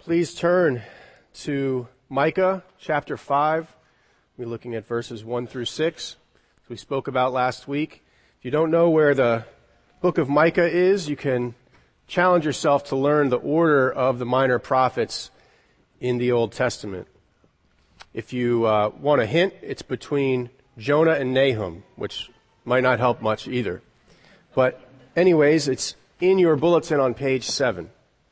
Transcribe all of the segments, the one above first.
Please turn to Micah chapter 5. We're looking at verses 1 through 6, as we spoke about last week. If you don't know where the book of Micah is, you can challenge yourself to learn the order of the minor prophets in the Old Testament. If you want a hint, it's between Jonah and Nahum, which might not help much either. But anyways, it's in your bulletin on page 7.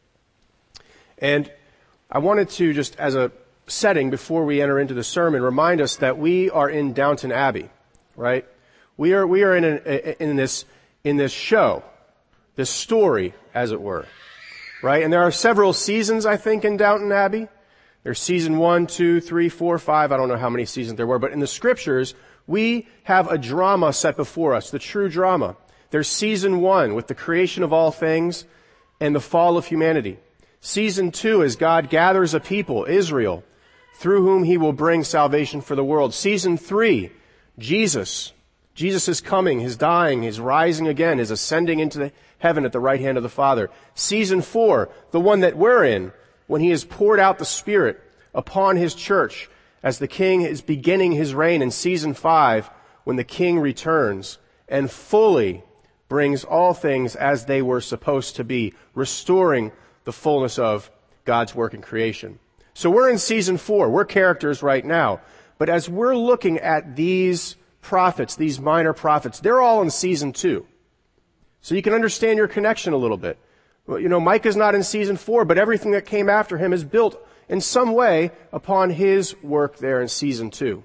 And I wanted to, just as a setting before we enter into the sermon, remind us that we are in Downton Abbey, right? We are in this show, this story, as it were, right? And there are several seasons, I think, in Downton Abbey. There's season 1, 2, 3, 4, 5. I don't know how many seasons there were, but in the scriptures, we have a drama set before us, the true drama. There's season 1 with the creation of all things and the fall of humanity. Season 2 is God gathers a people, Israel, through whom he will bring salvation for the world. Season 3, Jesus. Jesus is coming, his dying, his rising again, his ascending into heaven at the right hand of the Father. Season 4, the one that we're in, when he has poured out the Spirit upon his church as the King is beginning his reign. In season 5, when the King returns and fully brings all things as they were supposed to be, restoring the fullness of God's work in creation. So we're in season 4. We're characters right now. But as we're looking at these prophets, these minor prophets, they're all in season 2. So you can understand your connection a little bit. Well, Micah's not in season 4, but everything that came after him is built in some way upon his work there in season 2.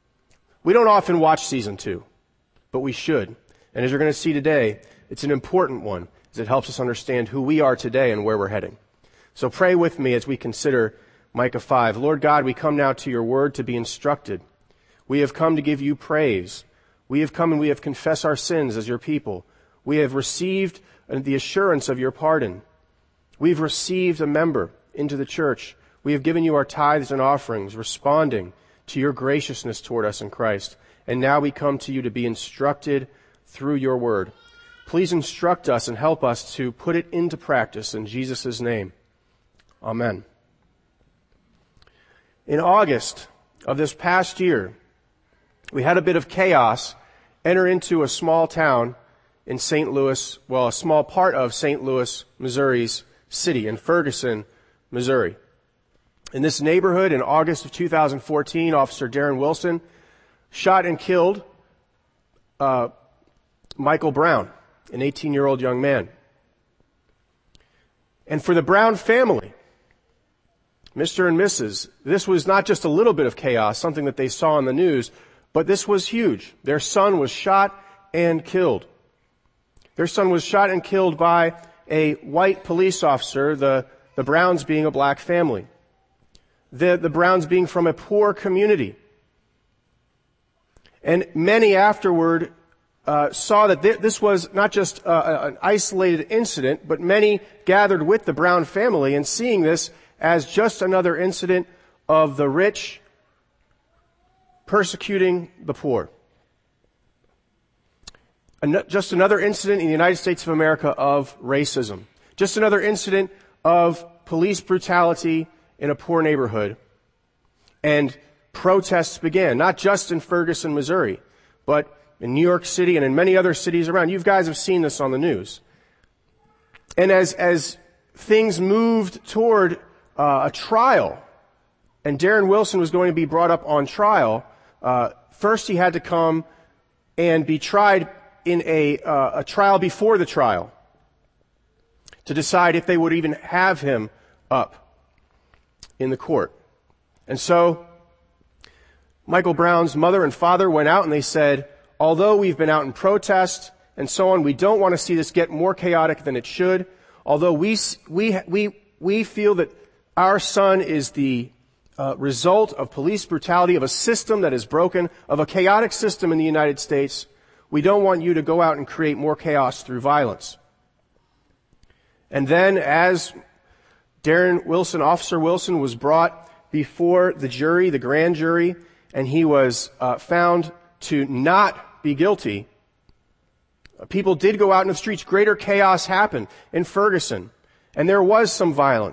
We don't often watch season 2, but we should. And as you're going to see today, it's an important one, as it helps us understand who we are today and where we're heading. So pray with me as we consider Micah 5. Lord God, we come now to your word to be instructed. We have come to give you praise. We have come and we have confessed our sins as your people. We have received the assurance of your pardon. We've received a member into the church. We have given you our tithes and offerings, responding to your graciousness toward us in Christ. And now we come to you to be instructed through your word. Please instruct us and help us to put it into practice in Jesus' name. Amen. In August of this past year, we had a bit of chaos enter into a small town in St. Louis, a small part of St. Louis, Missouri's city, in Ferguson, Missouri. In this neighborhood, in August of 2014, Officer Darren Wilson shot and killed Michael Brown, an 18-year-old young man. And for the Brown family, Mr. and Mrs., this was not just a little bit of chaos, something that they saw on the news, but this was huge. Their son was shot and killed. Their son was shot and killed by a white police officer, the Browns being a black family. The Browns being from a poor community. And many afterward saw that this was not just an isolated incident, but many gathered with the Brown family and seeing this as just another incident of the rich persecuting the poor. Just another incident in the United States of America of racism. Just another incident of police brutality in a poor neighborhood. And protests began, not just in Ferguson, Missouri, but in New York City and in many other cities around. You guys have seen this on the news. And as things moved toward a trial, and Darren Wilson was going to be brought up on trial, first he had to come and be tried in a trial before the trial to decide if they would even have him up in the court. And so Michael Brown's mother and father went out and they said, although we've been out in protest and so on, we don't want to see this get more chaotic than it should. Although we feel that our son is the result of police brutality, of a system that is broken, of a chaotic system in the United States, we don't want you to go out and create more chaos through violence. And then as Darren Wilson, Officer Wilson, was brought before the jury, the grand jury, and he was found to not be guilty, people did go out in the streets. Greater chaos happened in Ferguson. And there was some violence.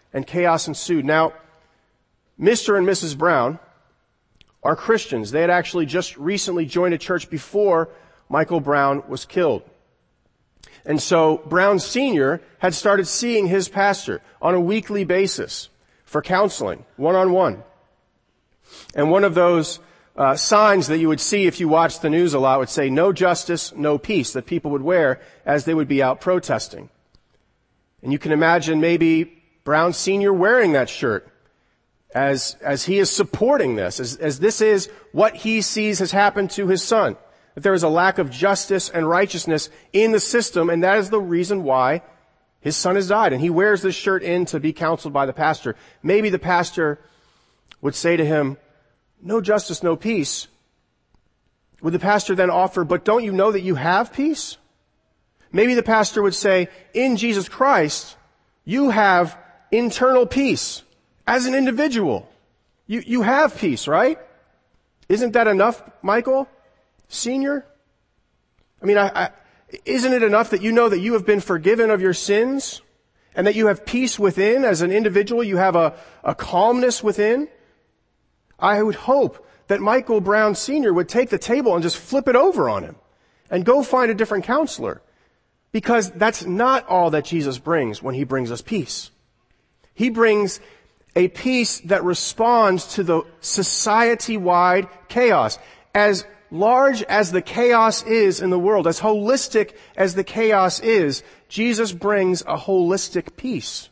and chaos ensued. Now, Mr. and Mrs. Brown are Christians. They had actually just recently joined a church before Michael Brown was killed. And so Brown Sr. had started seeing his pastor on a weekly basis for counseling, one-on-one. And one of those signs that you would see if you watched the news a lot would say, "No justice, no peace," that people would wear as they would be out protesting. And you can imagine maybe Brown Sr. wearing that shirt as he is supporting this, as this is what he sees has happened to his son. That there is a lack of justice and righteousness in the system, and that is the reason why his son has died. And he wears this shirt in to be counseled by the pastor. Maybe the pastor would say to him, "No justice, no peace." Would the pastor then offer, "But don't you know that you have peace?" Maybe the pastor would say, "In Jesus Christ, you have internal peace as an individual. You have peace, right? Isn't that enough, Michael Sr.? I mean, isn't it enough that you know that you have been forgiven of your sins and that you have peace within as an individual? You have a calmness within?" I would hope that Michael Brown Sr. would take the table and just flip it over on him and go find a different counselor, because that's not all that Jesus brings when he brings us peace. He brings a peace that responds to the society-wide chaos. As large as the chaos is in the world, as holistic as the chaos is, Jesus brings a holistic peace.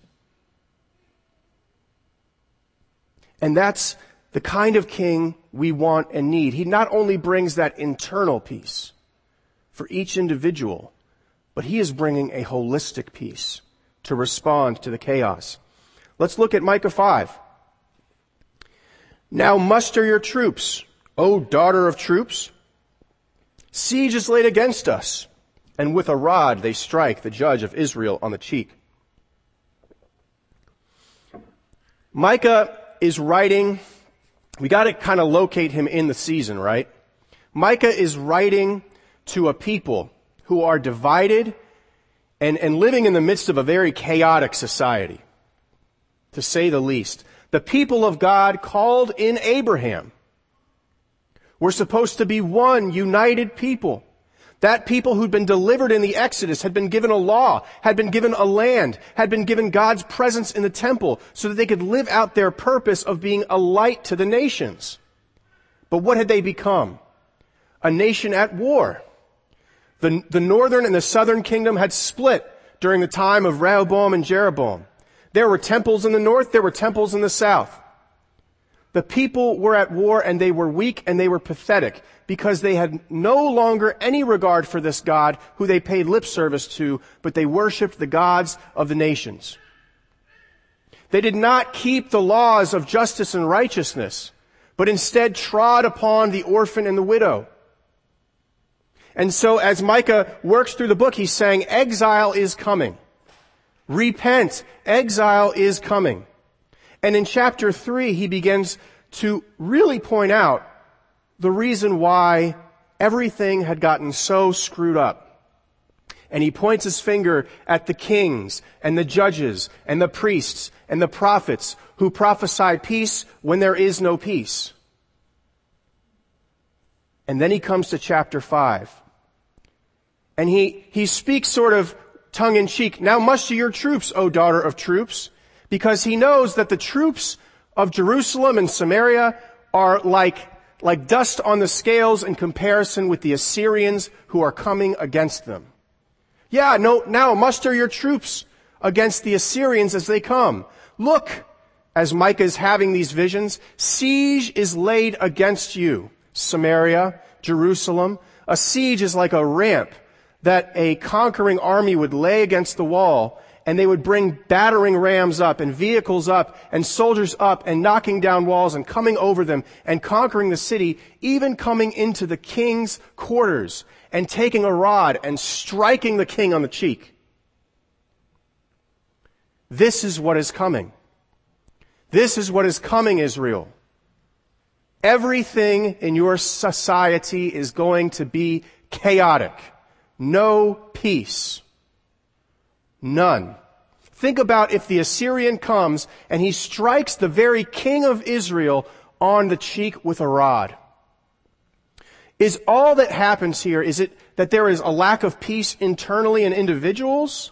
And that's the kind of king we want and need. He not only brings that internal peace for each individual, but he is bringing a holistic peace to respond to the chaos. Let's look at Micah 5. "Now muster your troops, O daughter of troops. Siege is laid against us, and with a rod they strike the judge of Israel on the cheek." Micah is writing, we got to kind of locate him in the season, right? Micah is writing to a people who are divided and living in the midst of a very chaotic society, to say the least. The people of God called in Abraham were supposed to be one united people. That people who'd been delivered in the Exodus had been given a law, had been given a land, had been given God's presence in the temple so that they could live out their purpose of being a light to the nations. But what had they become? A nation at war. The northern and the southern kingdom had split during the time of Rehoboam and Jeroboam. There were temples in the north, there were temples in the south. The people were at war, and they were weak and they were pathetic because they had no longer any regard for this God who they paid lip service to, but they worshiped the gods of the nations. They did not keep the laws of justice and righteousness, but instead trod upon the orphan and the widow. And so as Micah works through the book, he's saying exile is coming. Repent, exile is coming. And in chapter 3, he begins to really point out the reason why everything had gotten so screwed up. And he points his finger at the kings and the judges and the priests and the prophets who prophesy peace when there is no peace. And then he comes to chapter 5. And he speaks sort of tongue-in-cheek, "Now muster your troops, O daughter of troops," because he knows that the troops of Jerusalem and Samaria are like dust on the scales in comparison with the Assyrians who are coming against them. Now muster your troops against the Assyrians as they come. Look, as Micah is having these visions, siege is laid against you, Samaria, Jerusalem. A siege is like a ramp that a conquering army would lay against the wall, and they would bring battering rams up and vehicles up and soldiers up and knocking down walls and coming over them and conquering the city, even coming into the king's quarters and taking a rod and striking the king on the cheek. This is what is coming. This is what is coming, Israel. Everything in your society is going to be chaotic. No peace. None. Think about if the Assyrian comes and he strikes the very king of Israel on the cheek with a rod. Is all that happens here, is it that there is a lack of peace internally in individuals?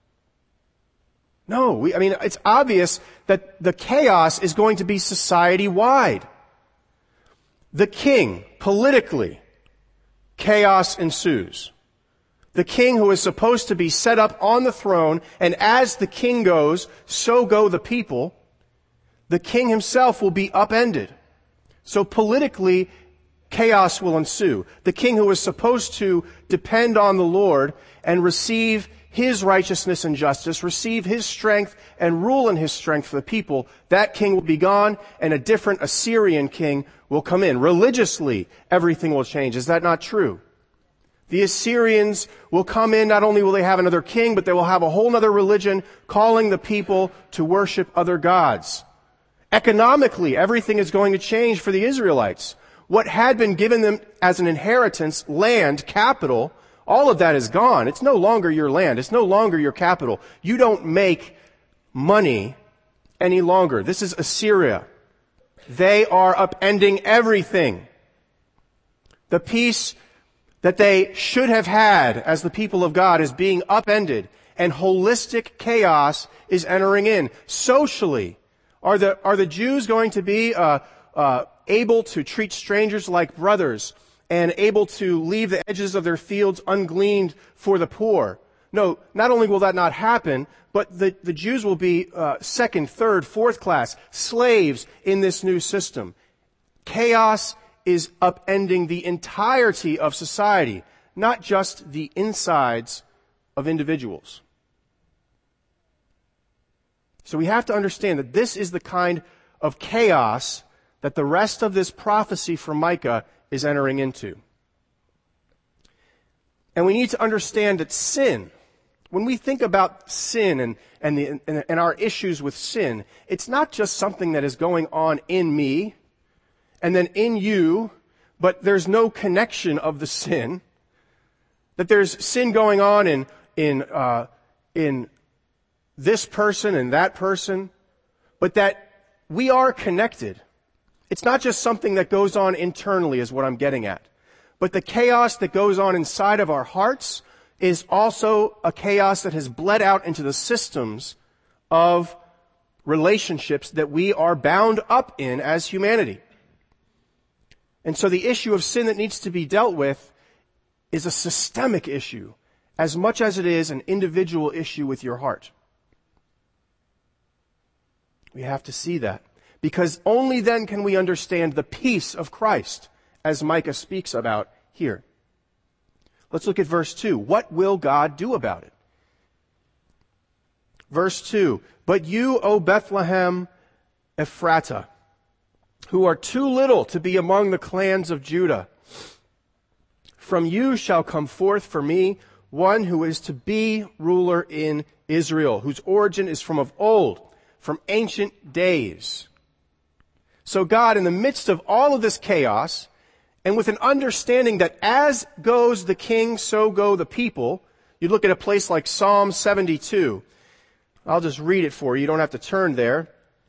No, it's obvious that the chaos is going to be society-wide. The king, politically, chaos ensues. The king who is supposed to be set up on the throne, and as the king goes, so go the people, the king himself will be upended. So politically, chaos will ensue. The king who is supposed to depend on the Lord and receive his righteousness and justice, receive his strength and rule in his strength for the people, that king will be gone and a different Assyrian king will come in. Religiously, everything will change. Is that not true? The Assyrians will come in, not only will they have another king, but they will have a whole other religion calling the people to worship other gods. Economically, everything is going to change for the Israelites. What had been given them as an inheritance, land, capital, all of that is gone. It's no longer your land. It's no longer your capital. You don't make money any longer. This is Assyria. They are upending everything. The peace that they should have had as the people of God is being upended, and holistic chaos is entering in. Socially, are the Jews going to be able to treat strangers like brothers and able to leave the edges of their fields ungleaned for the poor? No, not only will that not happen, but the Jews will be second, third, fourth class slaves in this new system. Chaos is upending the entirety of society, not just the insides of individuals. So we have to understand that this is the kind of chaos that the rest of this prophecy from Micah is entering into. And we need to understand that sin, when we think about sin and our issues with sin, it's not just something that is going on in me and then in you, but there's no connection of the sin. That there's sin going on in this person and that person, but that we are connected. It's not just something that goes on internally is what I'm getting at. But the chaos that goes on inside of our hearts is also a chaos that has bled out into the systems of relationships that we are bound up in as humanity. And so the issue of sin that needs to be dealt with is a systemic issue as much as it is an individual issue with your heart. We have to see that, because only then can we understand the peace of Christ as Micah speaks about here. Let's look at verse 2. What will God do about it? Verse 2, "But you, O Bethlehem Ephratah, who are too little to be among the clans of Judah, from you shall come forth for me one who is to be ruler in Israel, whose origin is from of old, from ancient days." So God, in the midst of all of this chaos, and with an understanding that as goes the king, so go the people, you look at a place like Psalm 72. I'll just read it for you. You don't have to turn there.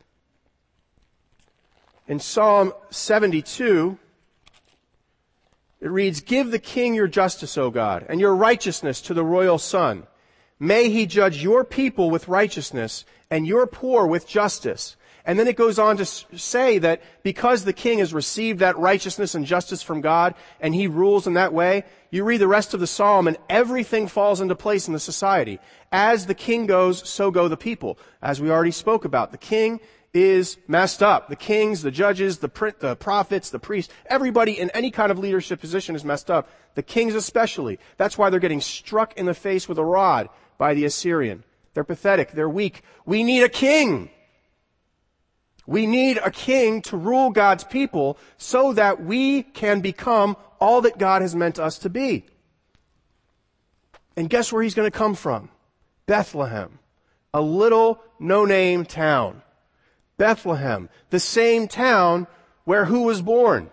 In Psalm 72, it reads, "Give the king your justice, O God, and your righteousness to the royal son. May he judge your people with righteousness and your poor with justice." And then it goes on to say that because the king has received that righteousness and justice from God and he rules in that way, you read the rest of the psalm and everything falls into place in the society. As the king goes, so go the people. As we already spoke about, the king is messed up. The kings, the judges, the prophets, the priests, everybody in any kind of leadership position is messed up. The kings especially. That's why they're getting struck in the face with a rod by the Assyrian. They're pathetic. They're weak. We need a king. We need a king to rule God's people so that we can become all that God has meant us to be. And guess where he's going to come from? Bethlehem, a little no-name town. Bethlehem, the same town where who was born?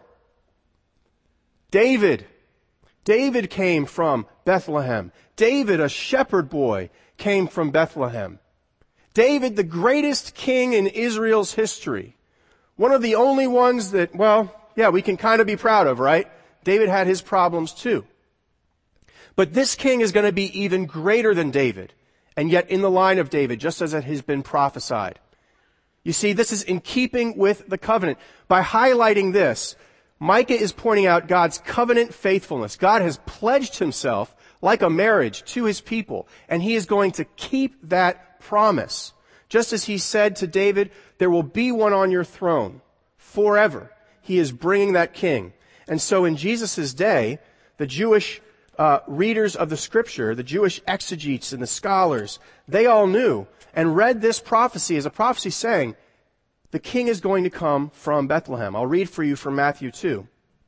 David. David came from Bethlehem. David, a shepherd boy, came from Bethlehem. David, the greatest king in Israel's history. One of the only ones that, we can kind of be proud of, right? David had his problems too. But this king is going to be even greater than David, and yet in the line of David, just as it has been prophesied. You see, this is in keeping with the covenant. By highlighting this, Micah is pointing out God's covenant faithfulness. God has pledged himself like a marriage to his people, and he is going to keep that promise. Just as he said to David, there will be one on your throne forever. He is bringing that king. And so in Jesus' day, the Jewish readers of the scripture, the Jewish exegetes and the scholars, they all knew and read this prophecy as a prophecy saying, the king is going to come from Bethlehem. I'll read for you from Matthew 2.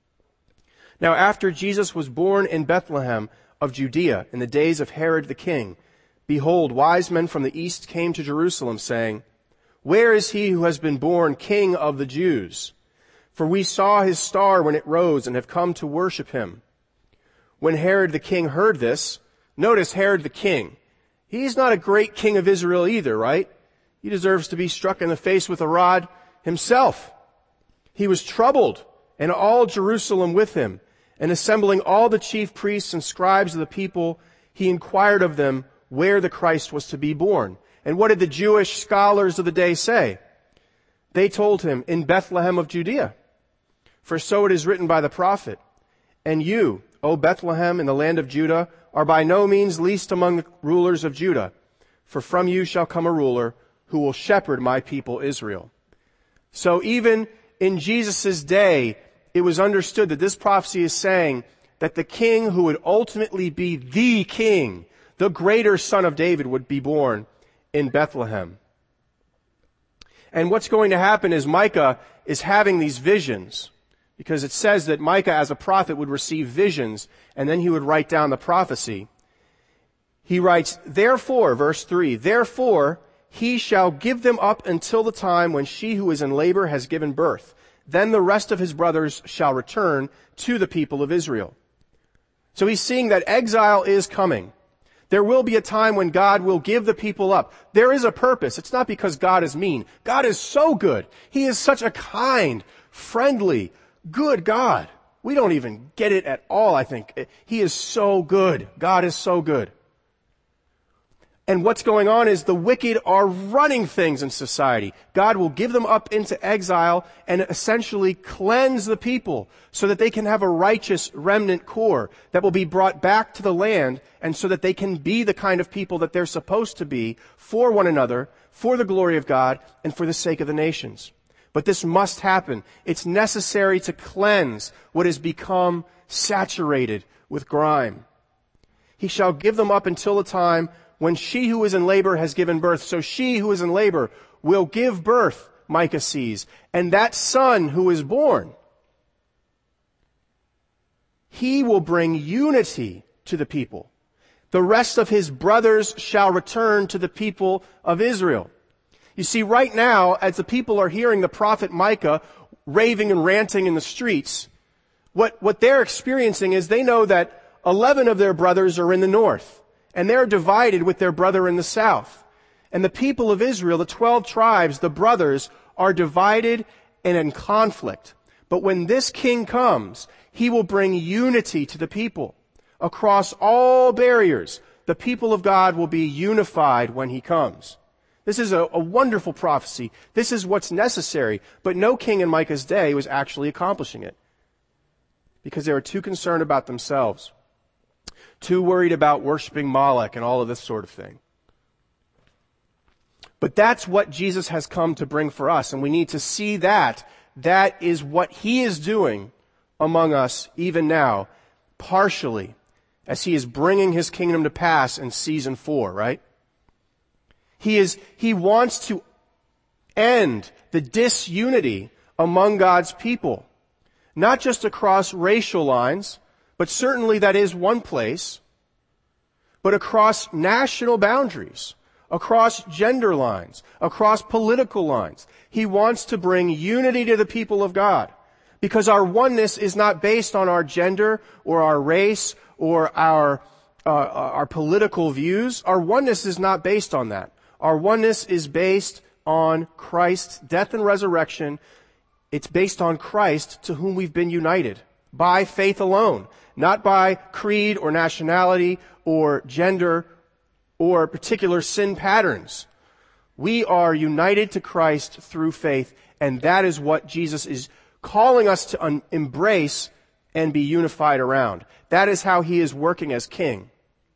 Now after Jesus was born in Bethlehem of Judea in the days of Herod the king, behold, wise men from the east came to Jerusalem saying, where is he who has been born King of the Jews? For we saw his star when it rose and have come to worship him. When Herod the king heard this, notice Herod the king. He's not a great king of Israel either, right? He deserves to be struck in the face with a rod himself. He was troubled, and all Jerusalem with him. And assembling all the chief priests and scribes of the people, he inquired of them where the Christ was to be born. And what did the Jewish scholars of the day say? They told him, in Bethlehem of Judea. For so it is written by the prophet, and you, O Bethlehem in the land of Judah, are by no means least among the rulers of Judah. For from you shall come a ruler who will shepherd my people Israel. So even in Jesus' day, it was understood that this prophecy is saying that the king who would ultimately be the king, the greater son of David, would be born in Bethlehem. And what's going to happen is Micah is having these visions, because it says that Micah as a prophet would receive visions, and then he would write down the prophecy. He writes, therefore, verse 3, therefore he shall give them up until the time when she who is in labor has given birth. Then the rest of his brothers shall return to the people of Israel. So he's seeing that exile is coming. There will be a time when God will give the people up. There is a purpose. It's not because God is mean. God is so good. He is such a kind, friendly, good God. We don't even get it at all, I think. He is so good. God is so good. And what's going on is the wicked are running things in society. God will give them up into exile and essentially cleanse the people so that they can have a righteous remnant core that will be brought back to the land, and so that they can be the kind of people that they're supposed to be for one another, for the glory of God, and for the sake of the nations. But this must happen. It's necessary to cleanse what has become saturated with grime. He shall give them up until the time when she who is in labor has given birth. So she who is in labor will give birth, Micah sees. And that son who is born, he will bring unity to the people. The rest of his brothers shall return to the people of Israel. You see, right now, as the people are hearing the prophet Micah raving and ranting in the streets, what they're experiencing is they know that 11 of their brothers are in the north, and they're divided with their brother in the south. And the people of Israel, the 12 tribes, the brothers, are divided and in conflict. But when this king comes, he will bring unity to the people. Across all barriers, the people of God will be unified when he comes. This is a wonderful prophecy. This is what's necessary. But no king in Micah's day was actually accomplishing it, because they were too concerned about themselves, too worried about worshiping Moloch and all of this sort of thing. But that's what Jesus has come to bring for us, and we need to see that. That is what he is doing among us even now, partially, as he is bringing his kingdom to pass in season 4, right? He wants to end the disunity among God's people, not just across racial lines, but certainly that is one place, but across national boundaries, across gender lines, across political lines. He wants to bring unity to the people of God, because our oneness is not based on our gender or our race or our political views. Our oneness is not based on that. Our oneness is based on Christ's death and resurrection. It's based on Christ, to whom we've been united by faith alone, not by creed or nationality or gender or particular sin patterns. We are united to Christ through faith, and that is what Jesus is calling us to embrace and be unified around. That is how he is working as king.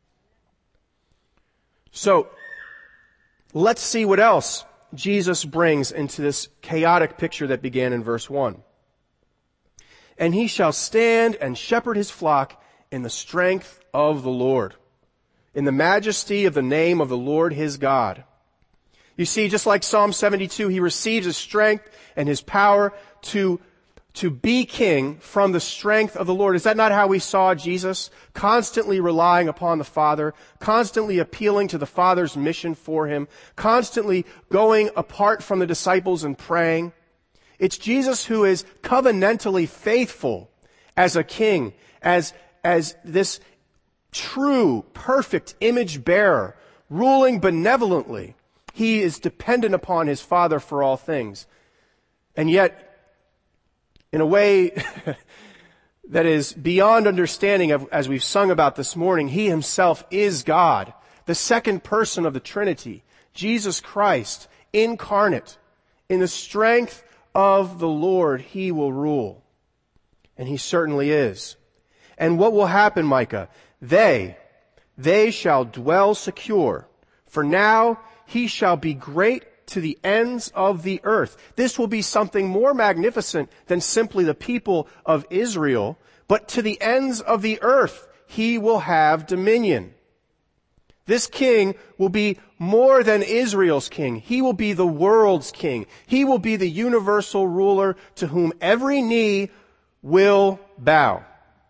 So, let's see what else Jesus brings into this chaotic picture that began in verse 1. And he shall stand and shepherd his flock in the strength of the Lord, in the majesty of the name of the Lord his God. You see, just like Psalm 72, he receives his strength and his power to be king from the strength of the Lord. Is that not how we saw Jesus? Constantly relying upon the Father, constantly appealing to the Father's mission for him, constantly going apart from the disciples and praying. It's Jesus who is covenantally faithful as a king, as this true, perfect image bearer, ruling benevolently. He is dependent upon his Father for all things. And yet, in a way that is beyond understanding, as we've sung about this morning, he himself is God, the second person of the Trinity, Jesus Christ, incarnate. In the strength of the Lord, he will rule. And he certainly is. And what will happen, Micah? They shall dwell secure. For now he shall be great to the ends of the earth. This will be something more magnificent than simply the people of Israel, but to the ends of the earth he will have dominion. This king will be more than Israel's king. He will be the world's king. He will be the universal ruler to whom every knee will bow.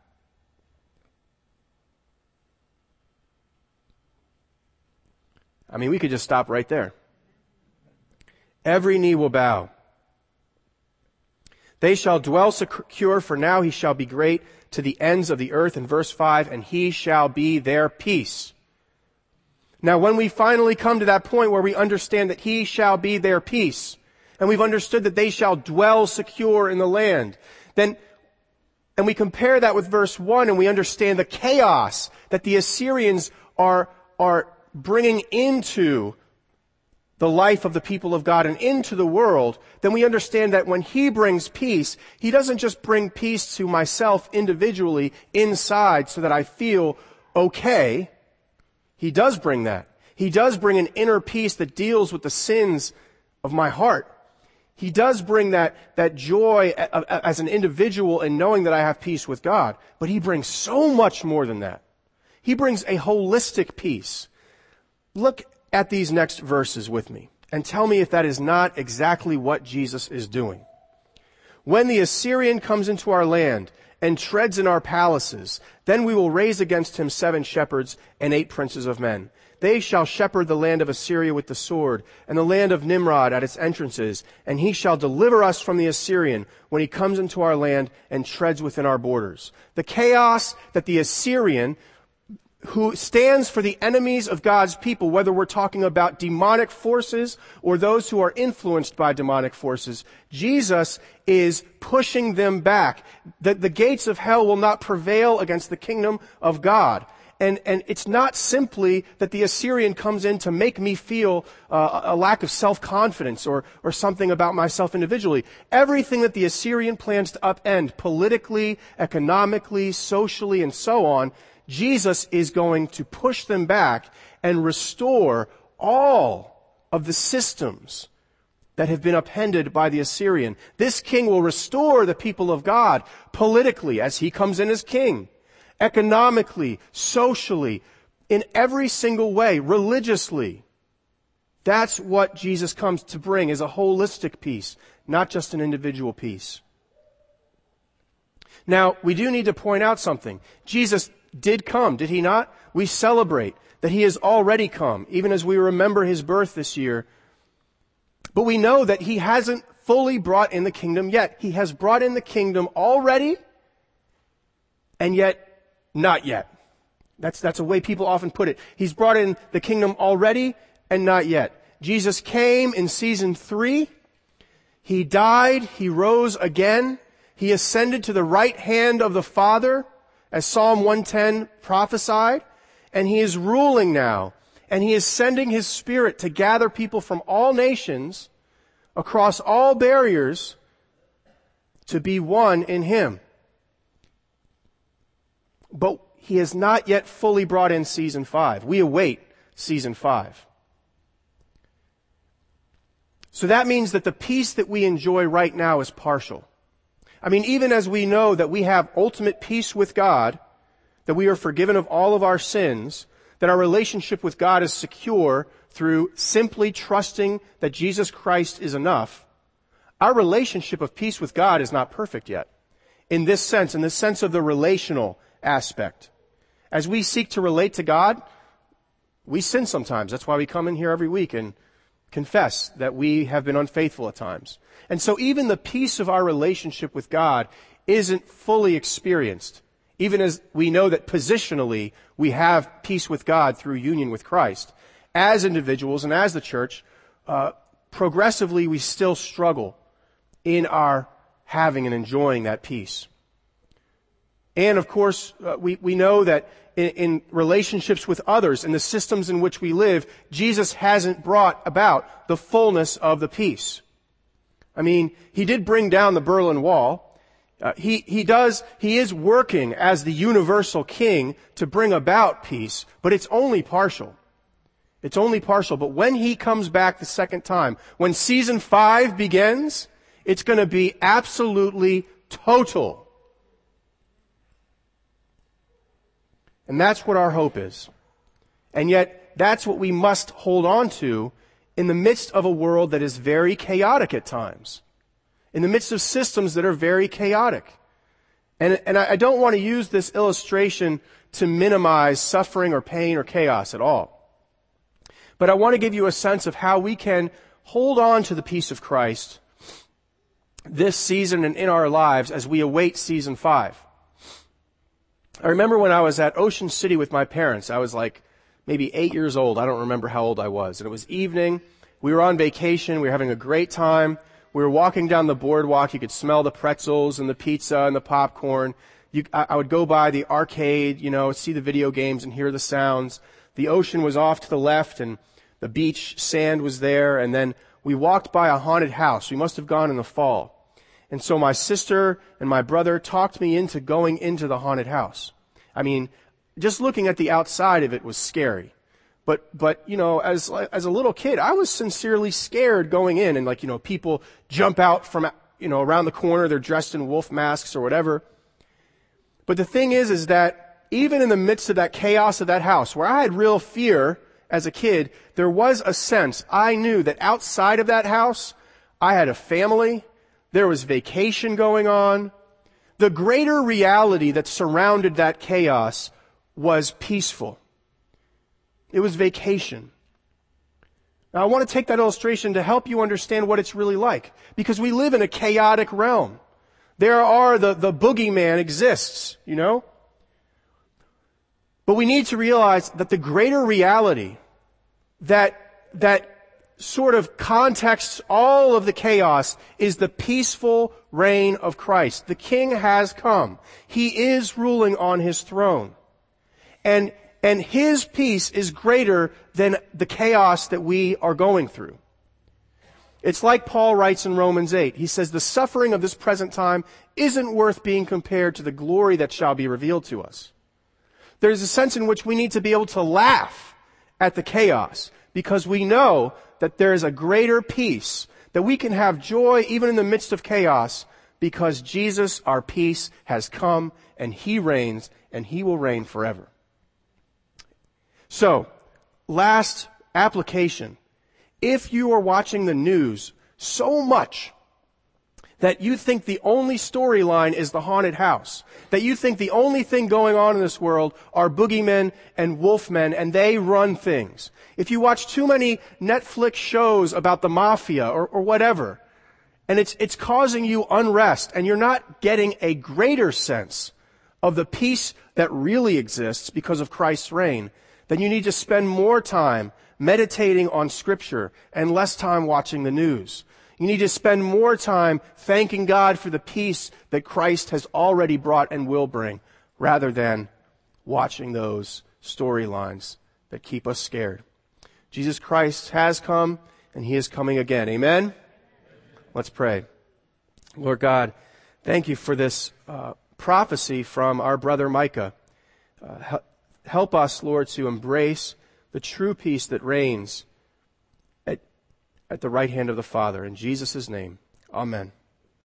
I mean, we could just stop right there. Every knee will bow. They shall dwell secure, for now he shall be great to the ends of the earth, in verse 5, and he shall be their peace. Now, when we finally come to that point where we understand that he shall be their peace, and we've understood that they shall dwell secure in the land, and we compare that with verse 1, and we understand the chaos that the Assyrians are bringing into the life of the people of God and into the world, then we understand that when he brings peace, he doesn't just bring peace to myself individually inside so that I feel okay. He does bring that. He does bring an inner peace that deals with the sins of my heart. He does bring that joy as an individual in knowing that I have peace with God. But he brings so much more than that. He brings a holistic peace. Look at these next verses with me and tell me if that is not exactly what Jesus is doing. When the Assyrian comes into our land and treads in our palaces, then we will raise against him 7 shepherds and 8 princes of men. They shall shepherd the land of Assyria with the sword, and the land of Nimrod at its entrances, and he shall deliver us from the Assyrian when he comes into our land and treads within our borders. The chaos that the Assyrian, who stands for the enemies of God's people, whether we're talking about demonic forces or those who are influenced by demonic forces, Jesus is pushing them back. The gates of hell will not prevail against the kingdom of God. And it's not simply that the Assyrian comes in to make me feel a lack of self-confidence or something about myself individually. Everything that the Assyrian plans to upend politically, economically, socially, and so on, Jesus is going to push them back and restore all of the systems that have been upended by the Assyrian. This king will restore the people of God politically as he comes in as king, economically, socially, in every single way, religiously. That's what Jesus comes to bring, is a holistic peace, not just an individual peace. Now, we do need to point out something. Jesus did come, did he not? We celebrate that he has already come, even as we remember his birth this year. But we know that he hasn't fully brought in the kingdom yet. He has brought in the kingdom already, and yet not yet. That's a way people often put it. He's brought in the kingdom already and not yet. Jesus came in season 3. He died. He rose again. He ascended to the right hand of the Father, as Psalm 110 prophesied. And he is ruling now. And he is sending his Spirit to gather people from all nations, across all barriers, to be one in him. But he has not yet fully brought in season 5. We await season 5. So that means that the peace that we enjoy right now is partial. I mean, even as we know that we have ultimate peace with God, that we are forgiven of all of our sins, that our relationship with God is secure through simply trusting that Jesus Christ is enough, our relationship of peace with God is not perfect yet. In this sense of the relational aspect. As we seek to relate to God, we sin sometimes. That's why we come in here every week and confess that we have been unfaithful at times. And so even the peace of our relationship with God isn't fully experienced, even as we know that positionally we have peace with God through union with Christ. As individuals and as the church, progressively we still struggle in our having and enjoying that peace. And of course, we know that in relationships with others, in the systems in which we live, Jesus hasn't brought about the fullness of the peace. I mean, he did bring down the Berlin Wall. He is working as the universal king to bring about peace, but it's only partial. It's only partial. But when he comes back the second time, when season 5 begins, it's going to be absolutely total. And that's what our hope is. And yet, that's what we must hold on to in the midst of a world that is very chaotic at times. In the midst of systems that are very chaotic. And I don't want to use this illustration to minimize suffering or pain or chaos at all. But I want to give you a sense of how we can hold on to the peace of Christ this season and in our lives as we await season 5. I remember when I was at Ocean City with my parents. I was like maybe 8 years old. I don't remember how old I was. And it was evening. We were on vacation. We were having a great time. We were walking down the boardwalk. You could smell the pretzels and the pizza and the popcorn. I would go by the arcade, see the video games and hear the sounds. The ocean was off to the left and the beach sand was there. And then we walked by a haunted house. We must have gone in the fall. And so my sister and my brother talked me into going into the haunted house. I mean, just looking at the outside of it was scary. But as a little kid, I was sincerely scared going in and people jump out from, around the corner. They're dressed in wolf masks or whatever. But the thing is that even in the midst of that chaos of that house, where I had real fear as a kid, there was a sense, I knew that outside of that house, I had a family. There was vacation going on. The greater reality that surrounded that chaos was peaceful. It was vacation. Now I want to take that illustration to help you understand what it's really like. Because we live in a chaotic realm. There are the boogeyman exists, But we need to realize that the greater reality that sort of contexts all of the chaos is the peaceful reign of Christ. The King has come. He is ruling on his throne. And his peace is greater than the chaos that we are going through. It's like Paul writes in Romans 8. He says, the suffering of this present time isn't worth being compared to the glory that shall be revealed to us. There's a sense in which we need to be able to laugh at the chaos because we know that there is a greater peace, that we can have joy even in the midst of chaos because Jesus, our peace, has come and he reigns and he will reign forever. So, last application. If you are watching the news so much that you think the only storyline is the haunted house, that you think the only thing going on in this world are boogeymen and wolfmen and they run things. If you watch too many Netflix shows about the mafia or whatever, and it's causing you unrest and you're not getting a greater sense of the peace that really exists because of Christ's reign, then you need to spend more time meditating on Scripture and less time watching the news. You need to spend more time thanking God for the peace that Christ has already brought and will bring, rather than watching those storylines that keep us scared. Jesus Christ has come, and He is coming again. Amen? Let's pray. Lord God, thank You for this prophecy from our brother Micah. Help us, Lord, to embrace the true peace that reigns at the right hand of the Father. In Jesus' name, amen.